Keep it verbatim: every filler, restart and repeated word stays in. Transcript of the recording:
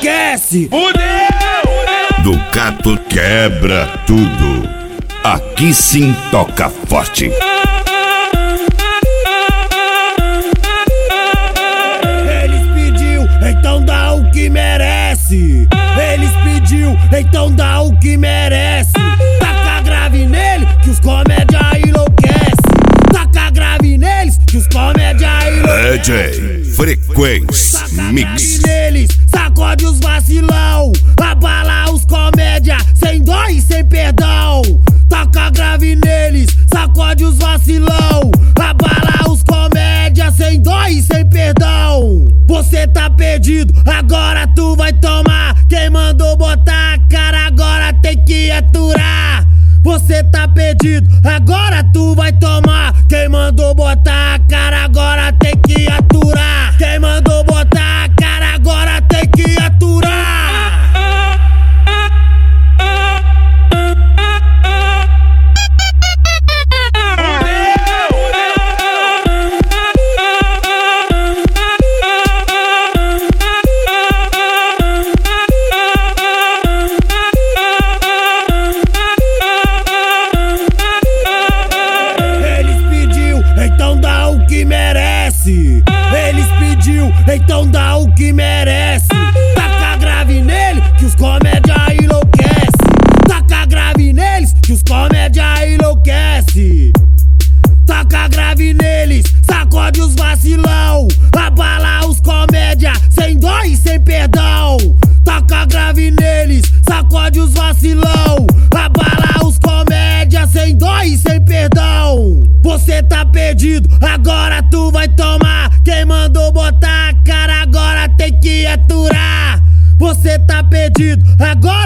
enlouquece. Fudeu! Ducato quebra tudo. Aqui sim toca forte. Eles pediu, então dá o que merece. Eles pediu, então dá o que merece. Taca grave nele, que os comédia enlouquece. Taca grave neles, que os comédia enlouquece. D J Frequência Mix. Neles, sacode os vacilão, abala os comédia, sem dó e sem perdão. Taca grave neles, sacode os vacilão, abala os comédia, sem dó e sem perdão. Você tá perdido, agora tu vai tomar. Quem mandou botar a cara agora tem que aturar. Você tá perdido, agora tu vai tomar. Quem mandou botar a cara agora tem que aturar. Quem mandou botar a cara agora tem que aturar. Eles pediu, então dá o que merece. Taca grave nele, que os comédia enlouquece. Taca grave neles, que os comédia enlouquece. Taca grave neles, sacode os vacilão, abala os comédia, sem dó e sem perdão. Taca grave neles, sacode os vacilão, abala os comédia, sem dó e sem perdão. Você tá perdido, agora tu vai tomar. Quem mandou botar a cara agora tem que aturar. Você tá perdido, agora